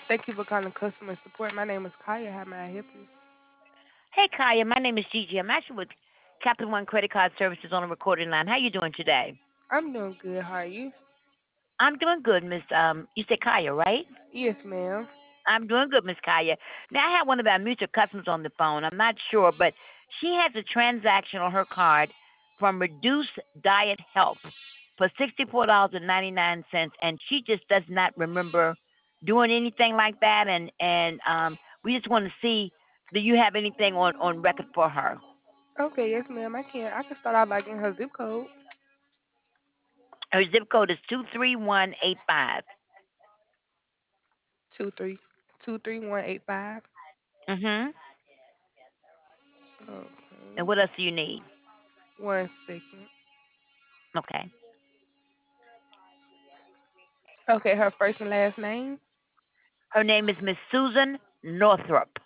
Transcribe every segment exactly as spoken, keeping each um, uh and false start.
Thank you for calling customer support. My name is Kaya. How may I help you? Hey, Kaya, my name is Gigi. I'm actually with Capital One Credit Card Services on a recording line. How you doing today? I'm doing good. How are you? I'm doing good, Miss. Um, you said Kaya, right? Yes, ma'am. I'm doing good, Miss Kaya. Now, I have one of our mutual customers on the phone. I'm not sure, but she has a transaction on her card from Reduced Diet Health for sixty-four dollars and ninety-nine cents, and she just does not remember doing anything like that. And and um, we just want to see, do you have anything on on record for her? Okay, yes, ma'am. I can. I can start out by getting her zip code. Her zip code is two three one eight five. Two three two three one eight five. Mhm. And Okay. what else do you need? One second. Okay. Okay, her first and last name. Her name is Miss Susan Northrup.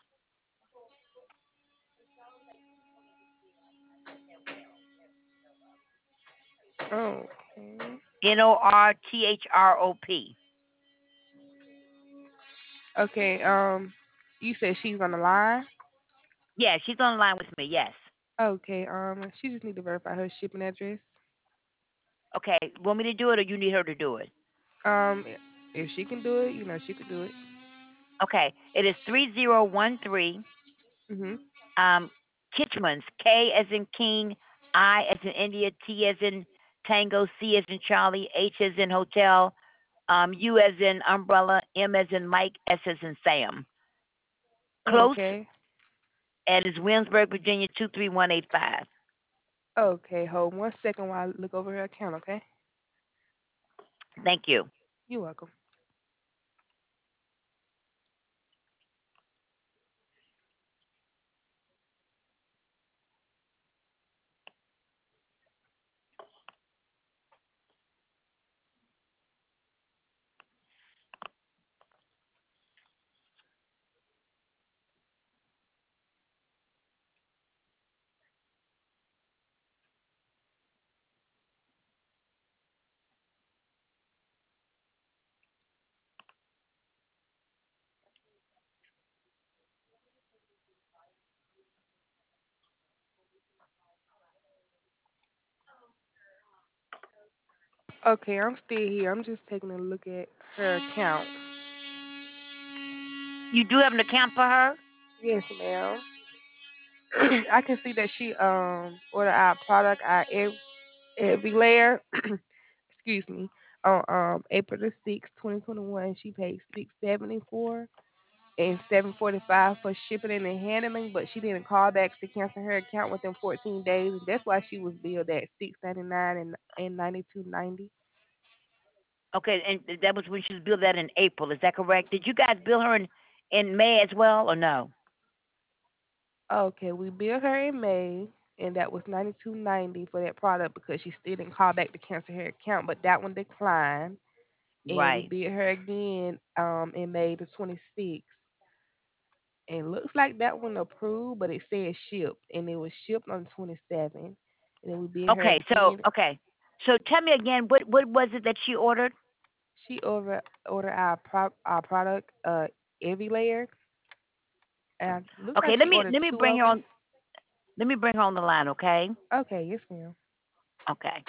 Okay. N O R T H R O P. Okay. Um, you said she's on the line. Yeah, she's on the line with me. Yes. Okay. Um, she just need to verify her shipping address. Okay. Want me to do it, or you need her to do it? Um, if she can do it, you know she could do it. Okay. It is three zero one three. Mhm. Um, Kitchman's. K as in King, I as in India, T as in Tango, C as in Charlie, H as in Hotel, um, U as in Umbrella, M as in Mike, S as in Sam. Close, Okay. and it's Williamsburg, Virginia two three one eight five. Okay. Hold one second while I look over her account. Okay. Thank you. You're welcome. Okay, I'm still here. I'm just taking a look at her account. You do have an account for her? Yes, ma'am. I can see that she um ordered our product, our every, every layer. Excuse me. On um April the sixth, twenty twenty one, she paid six seventy four and seven forty five for shipping and handling, but she didn't call back to cancel her account within fourteen days, and that's why she was billed at six ninety nine and and ninety two ninety. Okay, and that was when she was billed that in April. Is that correct? Did you guys bill her in in May as well, or no? Okay, we billed her in May, and that was ninety two ninety for that product because she still didn't call back to cancel her account, but that one declined, and we Right. billed her again um in May the twenty sixth, and looks like that one approved, but it said shipped, and it was shipped on the twenty seventh, and then we billed her Okay, so again. okay, so tell me again, what what was it that she ordered? She over ordered our pro- our product uh every layer, and looks like Okay, let she me ordered let me two bring of her them. on. Let me bring her on the line. Okay. Okay, yes, ma'am. Okay.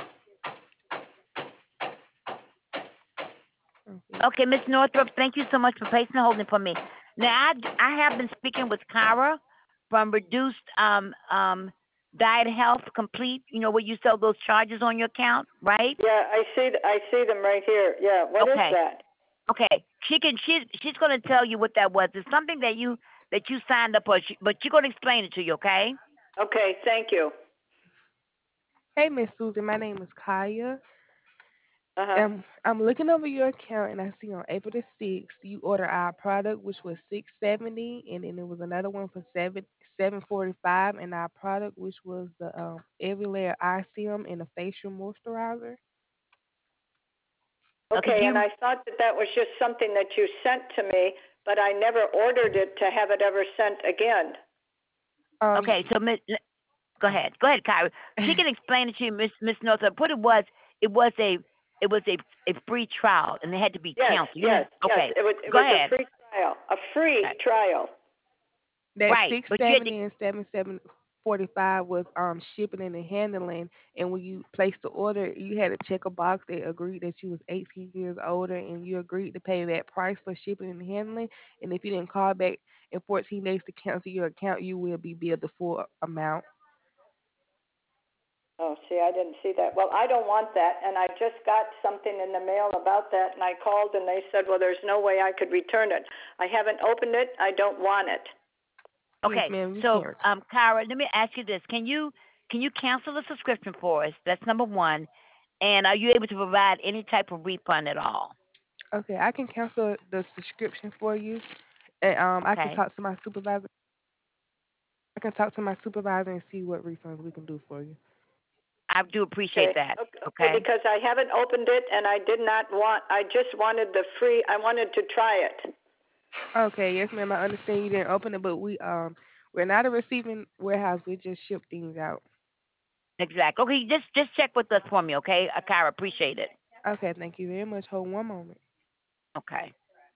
Okay. Okay, Miss Northrup, thank you so much for patiently holding for me. Now, I, I have been speaking with Kyra from Reduced um, um, Diet Health Complete, you know, where you sell those charges on your account, right? Yeah, I see. I see them right here. Yeah. What is Okay. that? Okay. She can she's she's gonna tell you what that was. It's something that you that you signed up for, she, but she's gonna explain it to you, okay? Okay. Thank you. Hey, Miss Susan, my name is Kaya. Uh huh. Um, I'm looking over your account and I see on April the sixth you ordered our product which was six seventy, and then there was another one for seven seven forty five, and our product which was the um every layer eye serum and a facial moisturizer. Okay, Okay. do And you I thought that that was just something that you sent to me, but I never ordered it to have it ever sent again. Um, okay, so Miss go ahead. Go ahead, Kyra. She can explain it to you, Miss Miss Northrup. What it was, it was a it was a a free trial and it had to be Yes. canceled. You Yes. didn't Yes. okay. It was. It Go was a ahead. free. trial, a free Okay. trial. That Right, six but you had to. seventy and seven seven forty five was um shipping and handling, and when you placed the order, you had to check a box that agreed that you was eighteen years older, and you agreed to pay that price for shipping and handling. And if you didn't call back in fourteen days to cancel your account, you will be billed the full amount. Oh, see, I didn't see that. Well, I don't want that, and I just got something in the mail about that, and I called, and they said, well, there's no way I could return it. I haven't opened it. I don't want it. Yes, Okay, ma'am, you so can't. um, Kyra, let me ask you this: Can you can you cancel the subscription for us? That's number one. And are you able to provide any type of refund at all? Okay, I can cancel the subscription for you, and um, I can Okay, talk to my supervisor. I can talk to my supervisor and see what refunds we can do for you. I do appreciate Okay. that. Okay, Okay, because I haven't opened it, and I did not want. I just wanted the free. I wanted to try it. Okay, yes, ma'am. I understand you didn't open it, but we um we're not a receiving warehouse. We just ship things out. exactly. Okay, just just check with us for me, okay, uh, Kyra? Appreciate it. Okay, thank you very much. Hold one moment. Okay.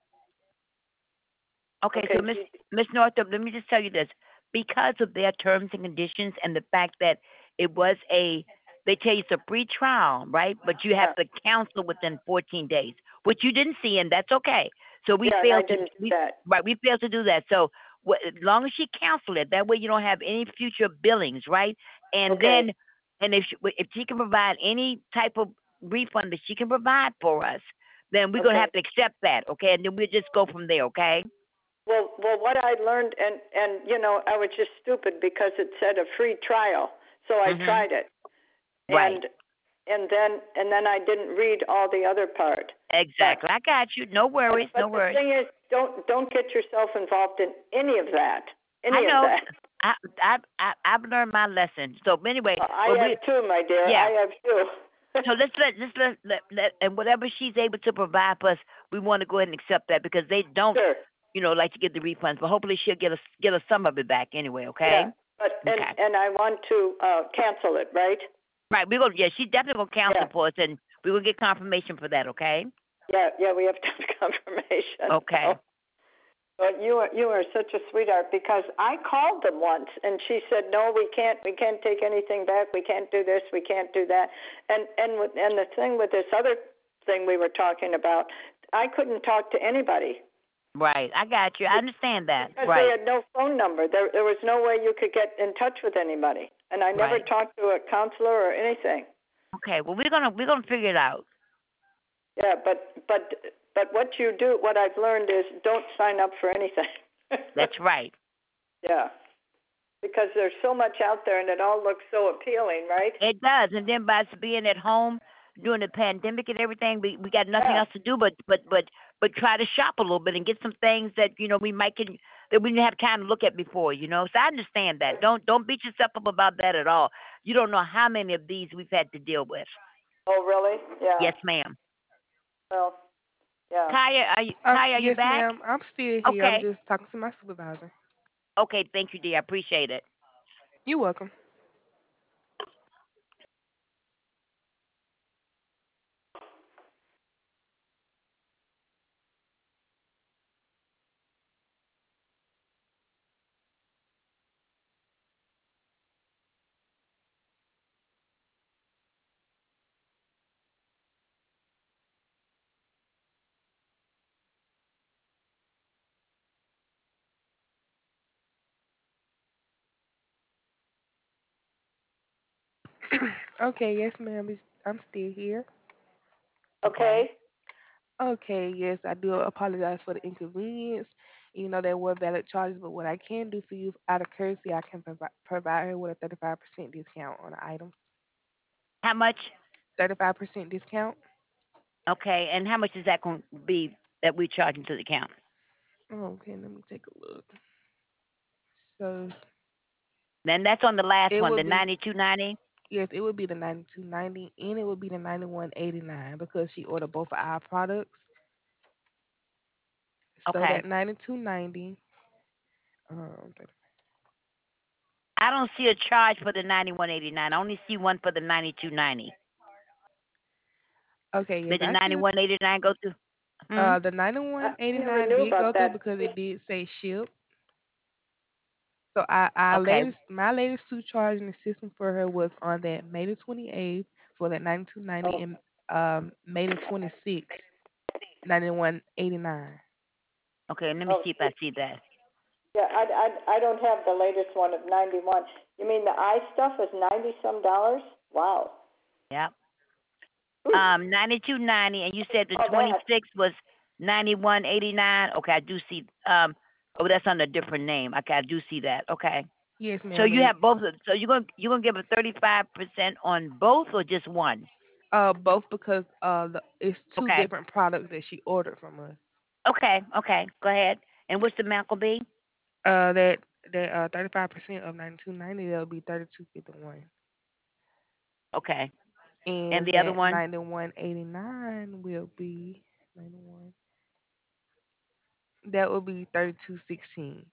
Okay, Okay. so Miss Miss Northup, let me just tell you this: because of their terms and conditions and the fact that it was a, they tell you it's a free trial, right? But you have Yeah. to cancel within fourteen days, which you didn't see, and that's okay. So we Yeah, and I failed to didn't do we that. right we failed to do that. So wh- as long as she canceled it, that way you don't have any future billings, right? And Okay. then, and if she, if she can provide any type of refund that she can provide for us, then we're gonna Okay. have to accept that, okay? And then we'll just go from there, okay? Well, well, what I learned, and and you know, I was just stupid because it said a free trial, so I Mhm. tried it, Right. and and then and then I didn't read all the other part. But Exactly. I got you. No but worries. but No the worries. thing is, don't don't get yourself involved in any of that. I Any of know. that. I I I I've learned my lesson. So anyway, Well, I well have we too, my dear. yeah. I have too. So let's let let's let, let, let and whatever she's able to provide for us, we want to go ahead and accept that because they don't, Sure. you know, like to get the refunds. But hopefully she'll get us get us some of it back anyway. Okay. Yeah. But and Okay. and I want to uh cancel it, right? Right. We're gonna, yeah. She's definitely gonna Yeah. counsel for us, and we will get confirmation for that. Okay. Yeah. Yeah. We have to have confirmation. Okay. So. But you are you are such a sweetheart because I called them once and she said no, we can't we can't take anything back, we can't do this, we can't do that, and and with, and the thing with this other thing we were talking about, I couldn't talk to anybody Right. I got you. I understand that. because they Right. had no phone number. There there was no way you could get in touch with anybody, and I never Right. talked to a counselor or anything. Okay. Well, we're gonna we're gonna figure it out. Yeah, but but but what you do, what I've learned is don't sign up for anything. That's right. Yeah. Because there's so much out there and it all looks so appealing, right? It does. And then by us being at home during the pandemic and everything, we we got nothing Yeah. else to do but but but but try to shop a little bit and get some things that you know we might can that we didn't have time to look at before. You know, so I understand that. Don't don't beat yourself up about that at all. You don't know how many of these we've had to deal with. Oh, really? Yeah. Yes, ma'am. Well, yeah. Kaya, are you Uh, Kaya? Are you yes, back? ma'am. I'm still here. I'm Okay. just talking to my supervisor. Okay. Thank you, dear. I appreciate it. You're welcome. Okay, yes, ma'am. it's- I'm still here. Okay. Okay. Okay, yes, I do apologize for the inconvenience. You know, there were valid charges, but what I can do for you out of courtesy, I can provi- provide her with a thirty-five percent discount on the items. How much? thirty-five percent discount? Okay. And how much is that going to be that we charge into the account? Okay, let me take a look. So Then that's on the last it one, the would be, ninety-two ninety. yes, it would be the ninety-two ninety, and it would be the ninety-one eighty-nine because she ordered both of our products. So Okay. that ninety-two ninety, um, I don't see a charge for the ninety-one eighty-nine. I only see one for the ninety-two ninety. okay, yes, Did the I see. ninety-one eighty-nine go through? Mm. Uh, the I ninety-one never eighty-nine knew did about go through that. because it did say ship. So I, our Okay. latest, my latest two charging system for her was on that May the twenty-eighth for that ninety-two ninety Oh, and um May the twenty-sixth ninety-one eighty-nine. Okay. Let me oh, see if see, I see that. yeah, I, I, I don't have the latest one of ninety-one. You mean the eye stuff is ninety some dollars? Wow. Yep. Ooh, Um, ninety-two ninety, and you said the all that. twenty-six was ninety-one eighty-nine. Okay, I do see. Um, oh, that's under a different name. Okay, I do see that. Okay. Yes, So ma'am. you And have both. of- So you're gonna you're gonna give a thirty-five percent on both or just one? uh, both because uh, the, it's two Okay. different products that she ordered from us. Okay. Okay. Go ahead. And what's the amount gonna be? Uh, that that uh thirty-five percent of ninety-two ninety that'll be thirty-two fifty-one, Okay. And and the other that one? ninety-one eighty-nine will be ninety-one. That will be thirty-two sixteen.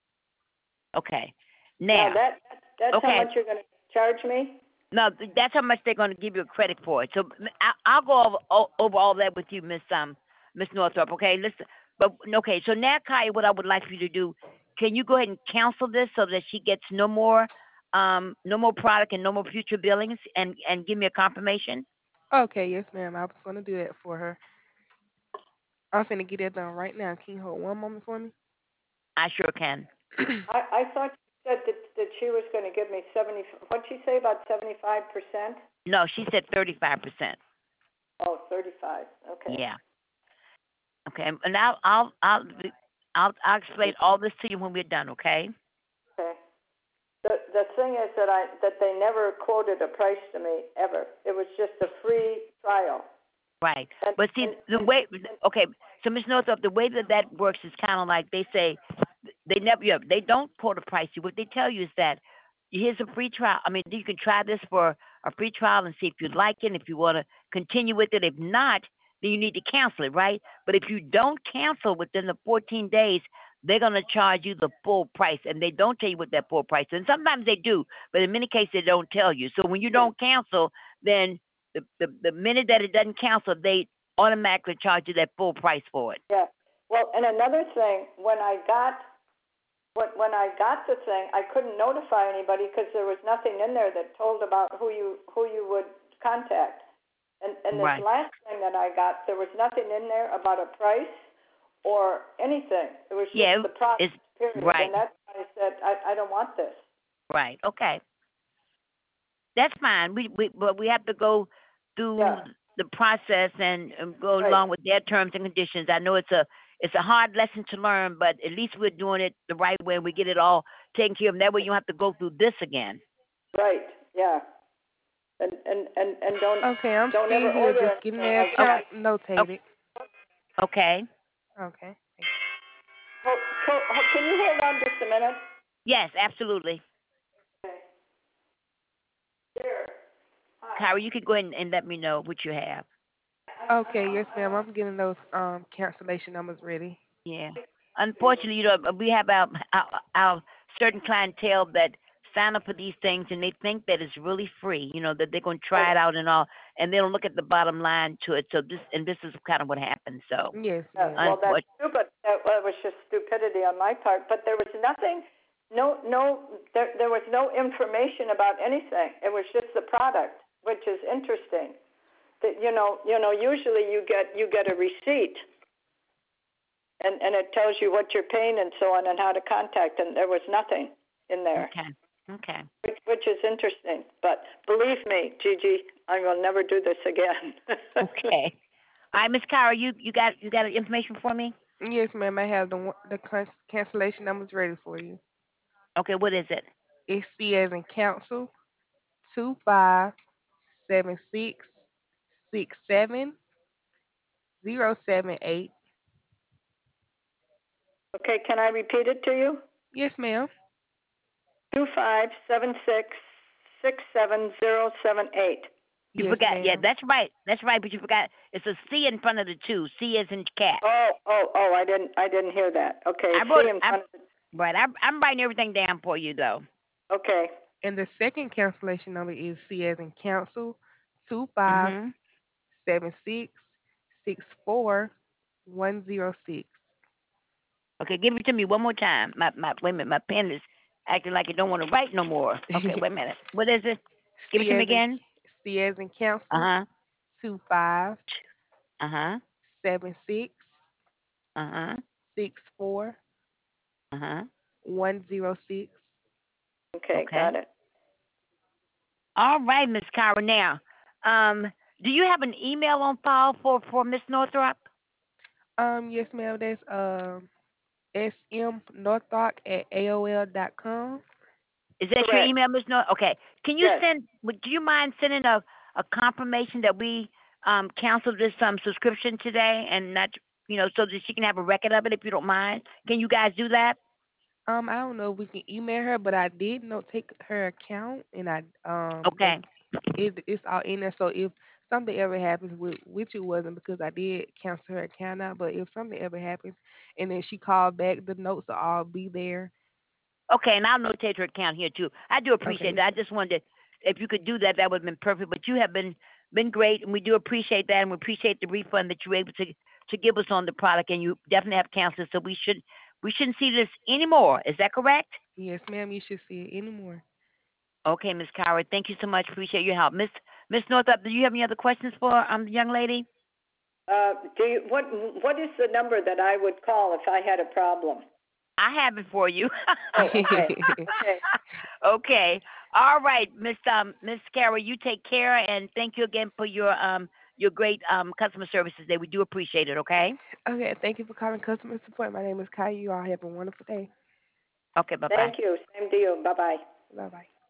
Okay. Now Now, that that's how okay. much you're going to charge me? No, that's how much they're going to give you credit for it. So I, I'll go over, o- over all that with you, Miss um Miss Northrop. Okay, listen. But okay, so now, Kaya, what I would like for you to do, can you go ahead and cancel this so that she gets no more um no more product and no more future billings, and and give me a confirmation? Okay, yes, ma'am. I was gonna do that for her. I'm finna get that done right now. Can you hold one moment for me? I sure can. I, I thought you said that, that she was going to give me seventy. What'd she say about seventy-five percent? No, she said thirty-five percent. Oh, thirty-five. Okay. Yeah. Okay, and I'll I'll I'll I'll I'll explain all this to you when we're done. Okay. Okay. The the thing is that I that they never quoted a price to me ever. It was just a free trial. Right. And But see, and the and, way, and okay, so Miss Northrop, the way that that works is kind of like they say, they never, yeah, they don't quote a price. What they tell you is that here's a free trial. I mean, you can try this for a free trial and see if you like it, if you want to continue with it. If not, then you need to cancel it, right? But if you don't cancel within the fourteen days, they're going to charge you the full price, and they don't tell you what that full price is. And sometimes they do, but in many cases, they don't tell you. So when you don't cancel, then the, the, the minute that it doesn't cancel, they automatically charge you that full price for it. yeah. Well, and another thing, when I got when when I got the thing, I couldn't notify anybody because there was nothing in there that told about who you who you would contact. And and this Right. last thing that I got, there was nothing in there about a price or anything. It was just Yeah, the product, it's period. right, And that's why I said I I don't want this. right. Okay, that's fine. We, we but we have to go through Yeah. the process and, and go Right. along with their terms and conditions. I know it's a it's a hard lesson to learn, but at least we're doing it the right way and we get it all taken care of. And that way you don't have to go through this again. Right. Yeah. And and and and don't Okay, I'm don't still ever here, order just getting anything the like Okay. account that. notated. Okay. Okay. Hold, hold, can you hold on just a minute? Yes, absolutely. Okay. Here. Hi. Kyra, you can go ahead and, and let me know what you have. Okay, yes, ma'am. I'm getting those um cancellation numbers ready. Yeah. Unfortunately, you know, we have our, our our certain clientele that sign up for these things and they think that it's really free. You know that they're going to try Oh, it out and all, and they don't look at the bottom line to it. So this and this is kind of what happens. So, Yes, yeah. ma'am. Well, that's unfortunately, stupid. That well, was just stupidity on my part. But there was nothing. No, no. There, there was no information about anything. It was just the product, which is interesting. That you know, you know. Usually, you get you get a receipt, and and it tells you what you're paying and so on and how to contact. And there was nothing in there, okay, okay, which, which is interesting. But believe me, Gigi, I will never do this again. okay. All right, Miss Kyra, you you got you got information for me? Yes, ma'am. I have the one- the can- cancellation numbers ready for you. Okay, what is it? It's C as in council two five seven six six seven zero seven eight. Okay, can I repeat it to you? Yes, ma'am. Two five seven six six seven zero seven eight. You Yes, forgot. Yeah, ma'am. that's right. That's right. But you forgot. It's a C in front of the two. C is in cat. Oh, oh, oh! I didn't, I didn't hear that. Okay, I wrote. C in I front of the. right. I, I'm writing everything down for you though. Okay, And the second cancellation number is C as in council two five Mhm. seven six six four one zero six. Okay, give it to me one more time. My my wait a minute, my pen is acting like it don't want to write no more. Okay, wait a minute. What is it? Give it C to me as in again. C as in Uh council. huh. Two five Uh huh. seven six Uh huh. six four Uh huh. one zero six. Okay, Okay. got it. All right, Miss Kyra. Now, um, do you have an email on file for for Miss Northrop? Um, yes, ma'am. That's um smnorthrock at A O L dot com. Is that your Correct. email, Miss North? Okay. Can you Yes. send? would- Do you mind sending a a confirmation that we um canceled this um subscription today and not you know so that she can have a record of it if you don't mind? Can you guys do that? Um, I don't know if we can email her, but I did note take her account, and I um the Okay. it it's all in there. So if something ever happens, with which it wasn't because I did cancel her account out, but if something ever happens, and then she called back, the notes will all be there. Okay, and I'll notate her account here too. I do Okay, appreciate yes, that. I ma'am. just wanted to, if you could do that, that would have been perfect. But you have been been great, and we do appreciate that, and we appreciate the refund that you were able to to give us on the product, and you definitely have canceled. So we should we shouldn't see this anymore. Is that correct? Yes, ma'am. You should see it anymore. Okay, Miss Coward, thank you so much. Appreciate your help, Miss Miss Northup. Do you have any other questions for um the young lady? Uh, do you, what what is the number that I would call if I had a problem? I have it for you. Oh, okay. Okay. Okay. All right, Miss um Miss Carol, you take care and thank you again for your um your great um customer services day. We do appreciate it, okay? Okay, thank you for calling customer support. My name is Kai. You all have a wonderful day. Okay, bye bye. Thank you. Same to you. Bye bye. Bye bye.